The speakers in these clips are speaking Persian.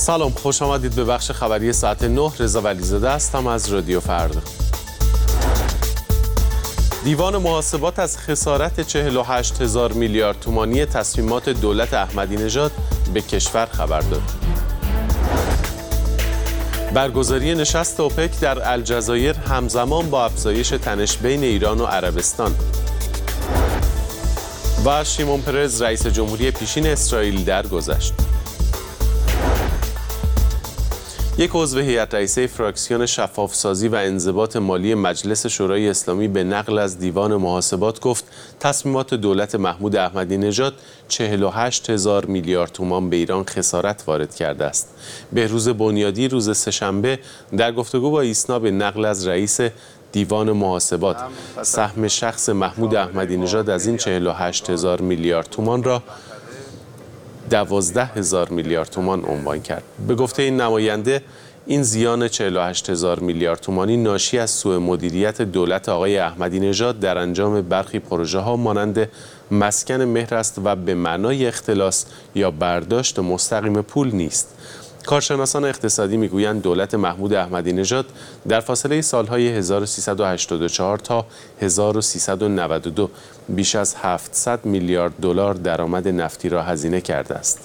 سلام، خوش آمدید به بخش خبری ساعت 9. رضا ولیزاده هستم از رادیو فردا. دیوان محاسبات از خسارت 48,000 میلیارد تومانی تصمیمات دولت احمدی نژاد به کشور خبر داد. برگزاری نشست اوپک در الجزایر همزمان با افزایش تنش بین ایران و عربستان. و شیمون پرز رئیس جمهوری پیشین اسرائیل درگذشت. یک عضو هیئت رئیسه فراکسیون شفافسازی و انضباط مالی مجلس شورای اسلامی به نقل از دیوان محاسبات گفت تصمیمات دولت محمود احمدی نژاد 48,000 میلیارد تومان به ایران خسارت وارد کرده است. بهروز بنیادی روز سه‌شنبه در گفتگو با ایسنا به نقل از رئیس دیوان محاسبات سهم شخص محمود احمدی نژاد از این 48,000 میلیارد تومان را 12,000 میلیارد تومان عنوان کرد. به گفته این نماینده این زیان 48,000 میلیارد تومانی ناشی از سوء مدیریت دولت آقای احمدی نژاد در انجام برخی پروژه ها مانند مسکن مهر است و به معنای اختلاس یا برداشت مستقیم پول نیست. کارشناسان اقتصادی میگویند دولت محمود احمدی نژاد در فاصله سالهای 1384 تا 1392 بیش از 700 میلیارد دلار درآمد نفتی را هزینه کرده است.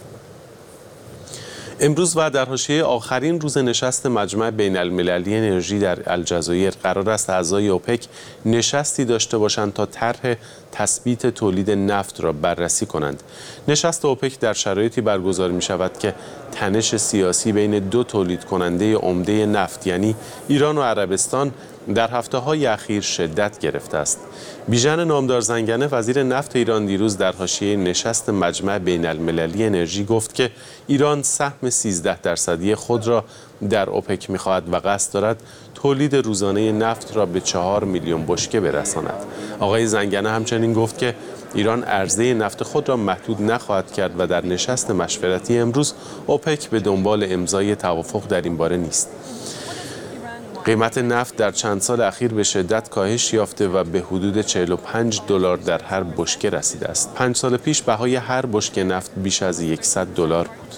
امروز و در حاشیه آخرین روز نشست مجمع بین المللی انرژی در الجزایر قرار است اعضای اوپک نشستی داشته باشند تا طرح تثبیت تولید نفت را بررسی کنند. نشست اوپک در شرایطی برگزار می شود که تنش سیاسی بین دو تولید کننده عمده نفت یعنی ایران و عربستان در هفته‌های اخیر شدت گرفته است. بیژن نامدار زنگنه وزیر نفت ایران دیروز در حاشیه نشست مجمع بین المللی انرژی گفت که ایران سهم 13% خود را در اوپک می‌خواهد و قصد دارد تولید روزانه نفت را به 4 میلیون بشکه برساند. آقای زنگنه همچنین گفت که ایران عرضه نفت خود را محدود نخواهد کرد و در نشست مشورتی امروز اوپک به دنبال امضای توافق در این باره نیست. قیمت نفت در چند سال اخیر به شدت کاهش یافته و به حدود 45 دلار در هر بشکه رسیده است. 5 سال پیش بهای هر بشکه نفت بیش از 100 دلار بود.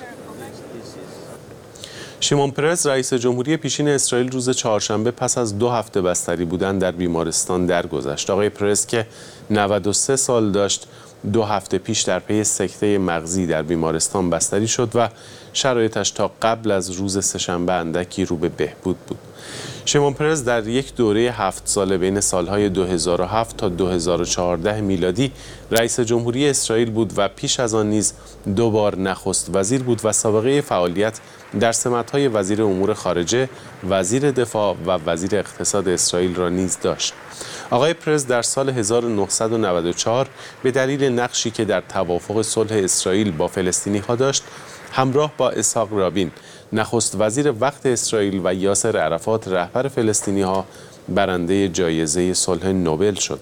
شیمون پرز رئیس جمهوری پیشین اسرائیل روز چهارشنبه پس از 2 هفته بستری بودن در بیمارستان درگذشت. آقای پرز که 93 سال داشت 2 هفته پیش در پی سکته مغزی در بیمارستان بستری شد و شرایطش تا قبل از روز سه‌شنبه اندکی رو به بهبود بود. شیمون پرز در یک دوره 7 ساله بین سالهای 2007 تا 2014 میلادی رئیس جمهوری اسرائیل بود و پیش از آن نیز 2 بار نخست وزیر بود و سابقه فعالیت در سمت‌های وزیر امور خارجه، وزیر دفاع و وزیر اقتصاد اسرائیل را نیز داشت. آقای پرز در سال 1994 به دلیل نقشی که در توافق صلح اسرائیل با فلسطینی‌ها داشت، همراه با اسحاق رابین نخست وزیر وقت اسرائیل و یاسر عرفات رهبر فلسطینی‌ها برنده جایزه صلح نوبل شد.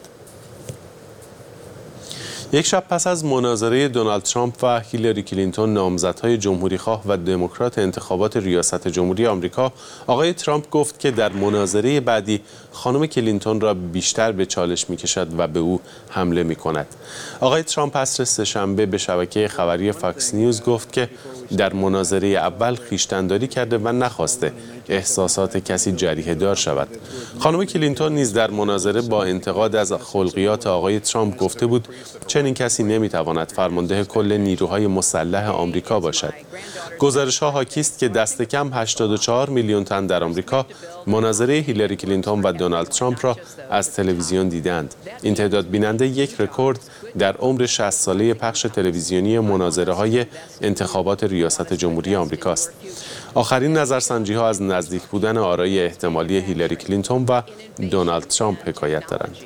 یک شب پس از مناظره دونالد ترامپ و هیلاری کلینتون نامزدهای جمهوریخواه و دموکرات انتخابات ریاست جمهوری آمریکا، آقای ترامپ گفت که در مناظره بعدی خانم کلینتون را بیشتر به چالش می‌کشد و به او حمله می‌کند. آقای ترامپ عصر سه‌شنبه به شبکه خبری فاکس نیوز گفت که در مناظره اول خویشتن‌داری کرده و نخواسته احساسات کسی جریحه دار شود. خانم کلینتون نیز در مناظره با انتقاد از خلقیات آقای ترامپ گفته بود چنین کسی نمیتواند فرمانده کل نیروهای مسلح آمریکا باشد. گزارش‌ها حاکی است که دست کم 84 میلیون تن در آمریکا مناظره هیلاری کلینتون و دونالد ترامپ را از تلویزیون دیدند. این تعداد بیننده یک رکورد در عمر 60 ساله پخش تلویزیونی مناظره‌های انتخابات ریاست جمهوری آمریکا است. آخرین نظرسنجی‌ها از نزدیک بودن آرای احتمالی هیلاری کلینتون و دونالد ترامپ حکایت دارند.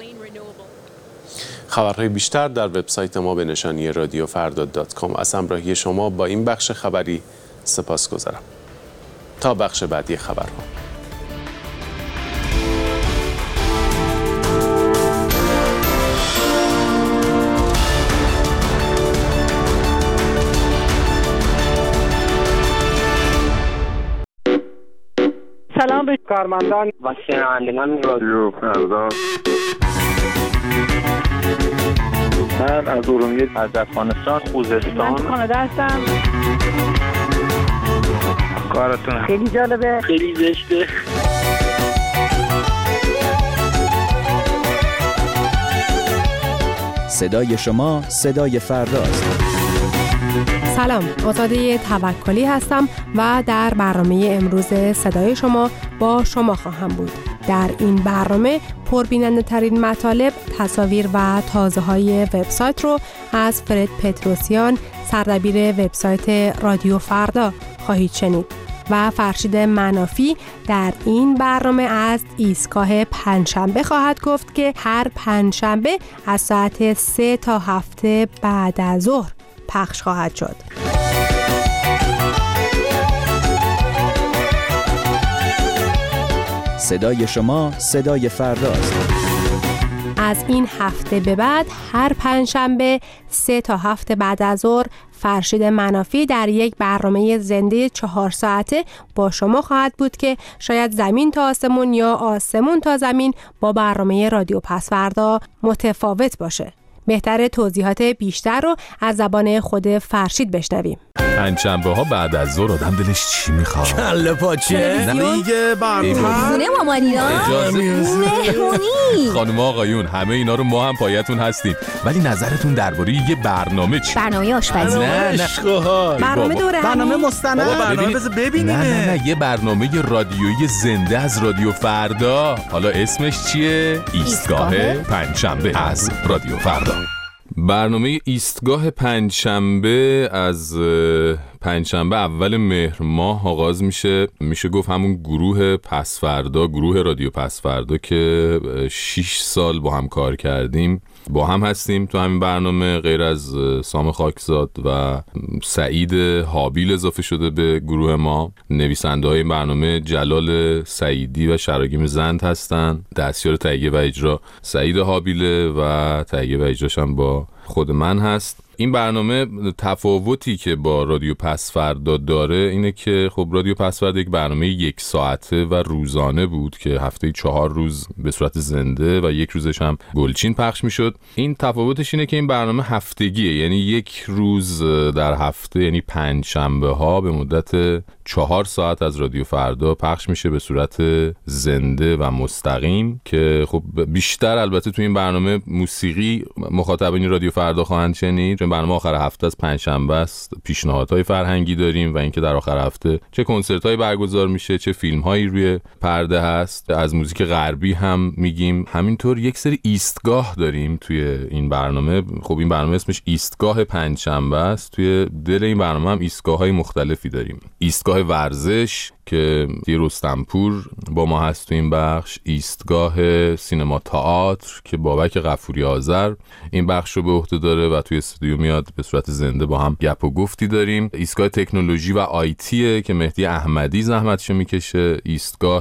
خبرهای بیشتر در وبسایت ما به نشانی radiofrda.com. از همراهی شما با این بخش خبری سپاسگزارم. تا بخش بعدی خبرها. سلام به کارمندان و شنوندگان رادیو فردا. من از ارومیه، از افغانستان، خوزستان، من کانادا هستم. کارتون خیلی جالبه، خیلی زشته. صدای شما صدای فرداست. سلام، آزاده توکلی هستم و در برنامه امروز صدای شما با شما خواهم بود. در این برنامه پربیننده ترین مطالب، تصاویر و تازه های وبسایت رو از فرد پتروسیان، سردبیر وبسایت رادیو فردا خواهید شنید و فرشید منافی در این برنامه از ایستگاه پنجشنبه خواهد گفت که هر پنجشنبه از ساعت 3 تا 7 بعد از ظهر پخش خواهد شد. صدای شما صدای فرداست. از این هفته به بعد هر پنجشنبه 3 تا 7 بعد از ظهر فرشید منافی در یک برنامه زنده 4 ساعته با شما خواهد بود که شاید زمین تا آسمون یا آسمون تا زمین با برنامه رادیو پسوردا متفاوت باشه. بهتره توضیحات بیشتر رو از زبان خود فرشید بشنویم. پنجشنبه ها بعد از ظهر آدم دلش چی میخواد؟ کله پاچه؟ دیگه برنامه خونه مامانینا؟ مهمونی؟ خانم آقایون همه اینا رو ما هم پایتون هستیم، ولی نظرتون درباره یه برنامه چی؟ برنامه آشپزی؟ نه برنامه دوره برنامه مستند؟ برنامه ببینیم. نه یه برنامه رادیویی زنده از رادیو فردا. حالا اسمش چیه؟ ایستگاه پنجشنبه از رادیو فردا. برنامه ایستگاه پنجشنبه از پنجشنبه اول مهر ماه آغاز میشه گفت همون گروه پسوردا، گروه رادیو پسوردا که 6 سال با هم کار کردیم، با هم هستیم تو همین برنامه. غیر از سام خاکزاد و سعید حابیل اضافه شده به گروه ما. نویسنده های برنامه جلال سعیدی و شراگیم زند هستن. دستیار تهیه و اجرا سعید حابیله و تهیه و اجراش هم با خود من هست. این برنامه تفاوتی که با رادیو پسوردا داره اینه که خب رادیو پسوردا یک برنامه 1 ساعته و روزانه بود که هفته 4 روز به صورت زنده و 1 روزش هم گلچین پخش میشد. این تفاوتش اینه که این برنامه هفتگیه، یعنی 1 روز در هفته، یعنی پنجشنبه ها به مدت 4 ساعت از رادیو فردا پخش میشه به صورت زنده و مستقیم که خب بیشتر البته تو این برنامه موسیقی مخاطبین رادیو فردا خواهند شنید. چون برنامه آخر هفته از پنجشنبه است، پیشنهادهای فرهنگی داریم و اینکه در آخر هفته چه کنسرت‌هایی برگزار میشه، چه فیلم‌هایی روی پرده هست. از موزیک غربی هم میگیم. همینطور یک سری ایستگاه داریم توی این برنامه. خب این برنامه اسمش ایستگاه پنجشنبه است. توی دل این برنامه هم ایستگاه‌های مختلفی داریم. ایستگاه ورزش که رستمپور با ما هست تو این بخش، ایستگاه سینما تئاتر که بابک غفوری آذر این بخش رو به عهده داره و توی استودیو میاد به صورت زنده با هم گپ و گفتی داریم. ایستگاه تکنولوژی و آیتیه که مهدی احمدی زحمتشو میکشه. ایستگاه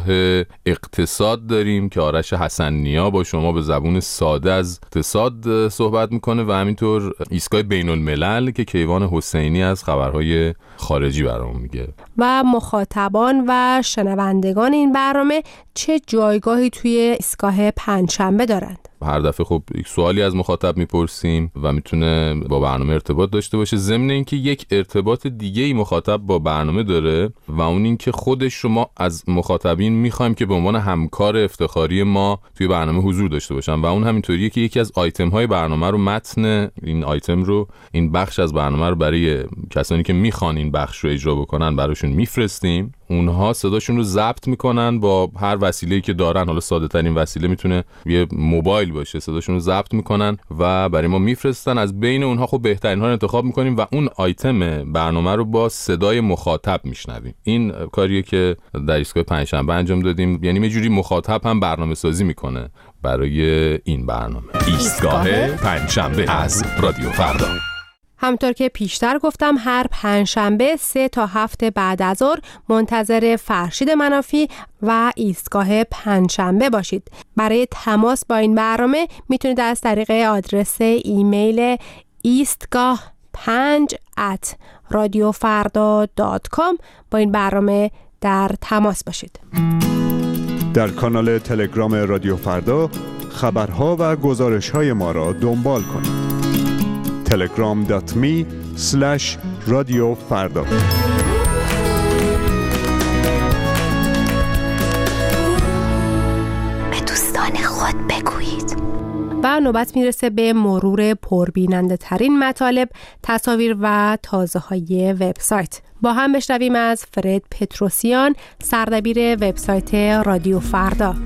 اقتصاد داریم که آرش حسن‌نیا با شما به زبون ساده از اقتصاد صحبت میکنه و همینطور ایستگاه بین الملل که کیوان حسینی از خبرهای خارجی برامون میگه. و مخاطبان و شنوندگان این برنامه چه جایگاهی توی ایستگاه پنجشنبه دارند؟ هر دفعه خب یک سوالی از مخاطب میپرسیم و میتونه با برنامه ارتباط داشته باشه. ضمن اینکه یک ارتباط دیگه ای مخاطب با برنامه داره و اون این که خودش رو ما از مخاطبین میخوایم که به عنوان همکار افتخاری ما توی برنامه حضور داشته باشن و اون همینطوریه که یکی از آیتم های برنامه رو، متن این آیتم رو، این بخش از برنامه رو برای کسانی که میخوان این بخش رو اجرا بکنن براشون میفرستیم. اونها صداشون رو ضبط میکنن با هر وسیله‌ای که دارن. حالا ساده ترین وسیله میتونه یه موبایل باشه. صداشون رو ضبط میکنن و برای ما میفرستن. از بین اونها خب بهترین ها رو انتخاب میکنیم و اون آیتم برنامه رو با صدای مخاطب میشنویم. این کاریه که در ایستگاه پنجشنبه انجام دادیم. یعنی یه جوری مخاطب هم برنامه سازی میکنه برای این برنامه. ایستگاه پنجشنبه از رادیو فردا. همطور که پیشتر گفتم هر پنجشنبه 3 تا 7 بعد از ظهر منتظر فرشید منافی و ایستگاه پنجشنبه باشید. برای تماس با این برنامه میتونید از طریق آدرس ایمیل eastgah5@radiofarda.com با این برنامه در تماس باشید. در کانال تلگرام رادیو فردا خبرها و گزارش‌های ما را دنبال کنید. telegram.me/radiofarda باید بگویید. و نوبت میرسه به مرور پربیننده ترین مطالب، تصاویر و تازه های وبسایت. با هم بشنویم از فرد پتروسیان، سردبیر وبسایت رادیو فردا.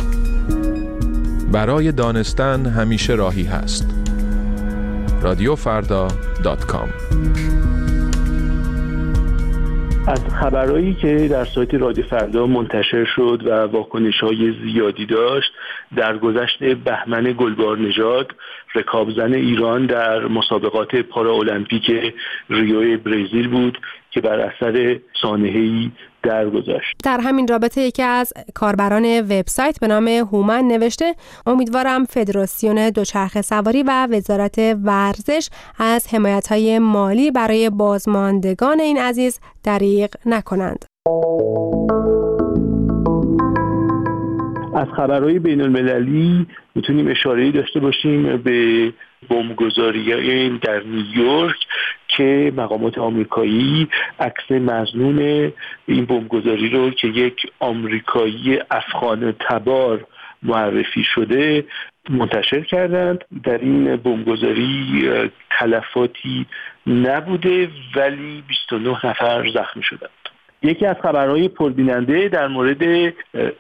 برای دانستن همیشه راهی هست. radiofarda.com. از خبرهایی که در سایت رادیو فردا منتشر شد و واکنش‌های زیادی داشت، درگذشت بهمن گلبارنژاد، رکابزن ایران در مسابقات پاراالمپیک ریو برزیل بود که بر اثر سانحه‌ای درگذشت. در همین رابطه یکی از کاربران وبسایت به نام هومن نوشته: امیدوارم فدراسیون دوچرخه سواری و وزارت ورزش از حمایت‌های مالی برای بازماندگان این عزیز دریغ نکنند. از خبرهای بین المللی میتونیم اشاره‌ای داشته باشیم به بمبگذاری در نیویورک که مقامات آمریکایی عکس مظنون این بمبگذاری رو که یک آمریکایی افغان تبار معرفی شده منتشر کردند. در این بمبگذاری تلفاتی نبوده ولی 29 نفر زخمی شدند. یکی از خبرهای پربیننده در مورد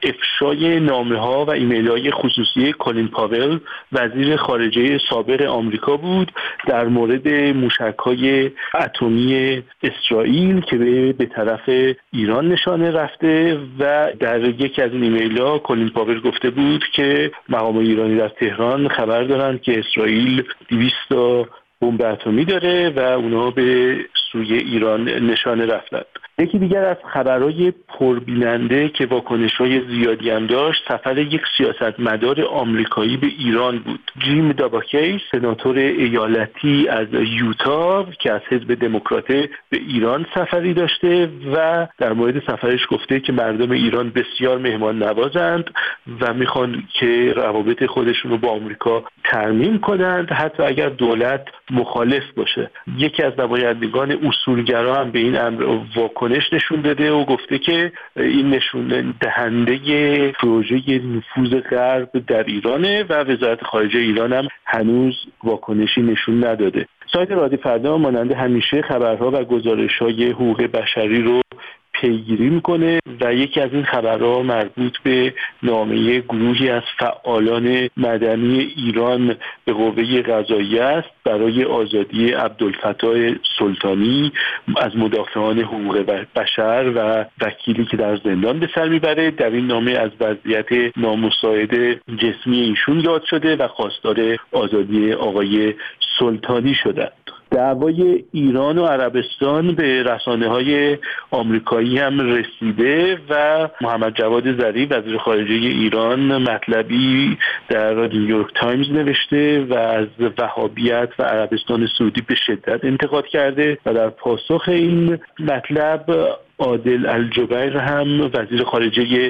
افشای نامه‌ها و ایمیل‌های خصوصی کلین پاول، وزیر خارجه سابق آمریکا بود، در مورد موشک‌های اتمی اسرائیل که به طرف ایران نشانه رفته و در یکی از این ایمیل‌ها کلین پاول گفته بود که مقامات ایرانی در تهران خبر دارند که اسرائیل 200 تا بمب اتمی داره و اونا به سوی ایران نشانه رفتند. یکی دیگر از خبرهای پربیننده که واکنش‌های زیادی هم داشت، سفر یک سیاستمدار آمریکایی به ایران بود. جیم داباکی، سناتور ایالتی از یوتا که از حزب دموکرات به ایران سفری داشته و در مورد سفرش گفته که مردم ایران بسیار مهمان نوازند و میخوان که روابط خودشون رو با آمریکا ترمیم کنند حتی اگر دولت مخالف باشه. یکی از نمایندگان اصولگرا هم به این امر واکنش نشون داده و گفته که این نشون دهنده پروژه نفوذ غرب در ایرانه و وزارت خارجه ایران هم هنوز واکنشی نشون نداده. سایت رادیو فردا مانند همیشه خبرها و گزارش‌های حقوق بشری رو پیگیری میکنه و یکی از این خبرها مربوط به نامه گروهی از فعالان مدنی ایران به قوه قضاییه است برای آزادی عبدالفتاح سلطانی از مدافعان حقوق بشر و وکیلی که در زندان به سر میبره. در این نامه از وضعیت نامساعد جسمی ایشون یاد شده و خواستار آزادی آقای سلطانی شده. دعوای ایران و عربستان به رسانه‌های آمریکایی هم رسیده و محمد جواد ظریف وزیر خارجه ایران مطلبی در نیویورک تایمز نوشته و از وهابیت و عربستان سعودی به شدت انتقاد کرده و در پاسخ این مطلب عادل الجبیر هم وزیر خارجه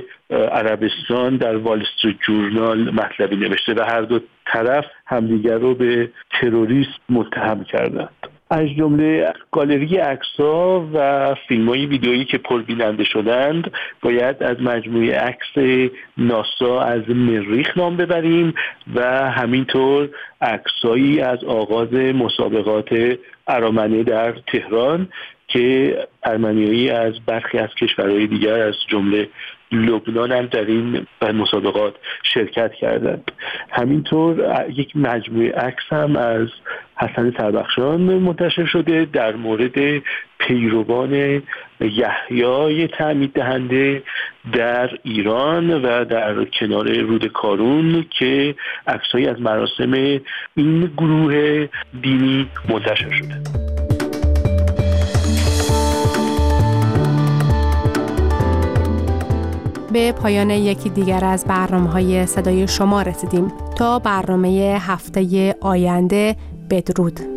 عربستان در وال استریت جورنال مطلبی نوشته و هر دو طرف همدیگر رو به تروریسم متهم کردند. از جمله گالری عکس‌ها و فیلم‌های ویدئویی که پربیننده شدند باید از مجموعه عکس ناسا از مریخ نام ببریم و همینطور عکسایی از آغاز مسابقات ارامنه در تهران که ارمنیایی از برخی از کشورهای دیگر از جمله لبنان هم در این مسابقات شرکت کردند. همینطور یک مجموعه عکس هم از حسن سربخشان منتشر شده در مورد پیروان یحیی تعمید دهنده در ایران و در کنار رود کارون که عکسایی از مراسم این گروه دینی منتشر شده. به پایان یکی دیگر از برنامه‌های صدای شما رسیدیم. تا برنامه هفته آینده، بدرود.